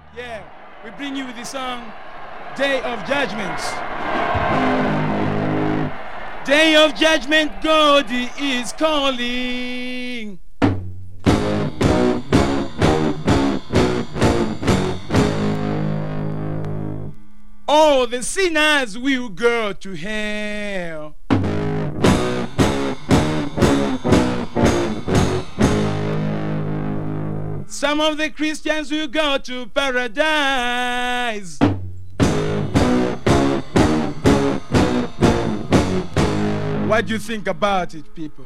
Yeah, we bring you the song Day of Judgment. Day of Judgment, God is calling. All the sinners will go to hell. Some of the Christians will go to paradise. What do you think about it, people?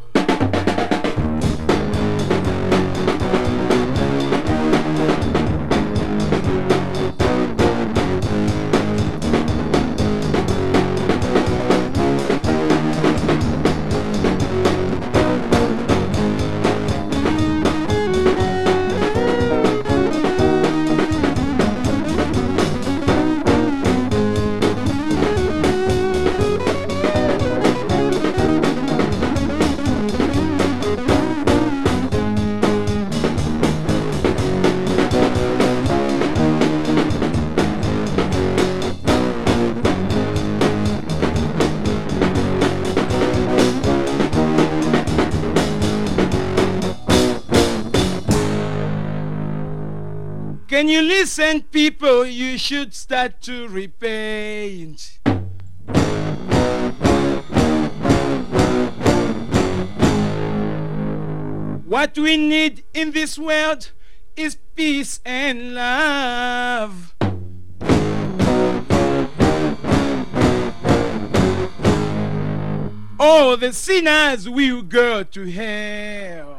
Can you listen, people? You should start to repent. What we need in this world is peace and love. All the sinners will go to hell.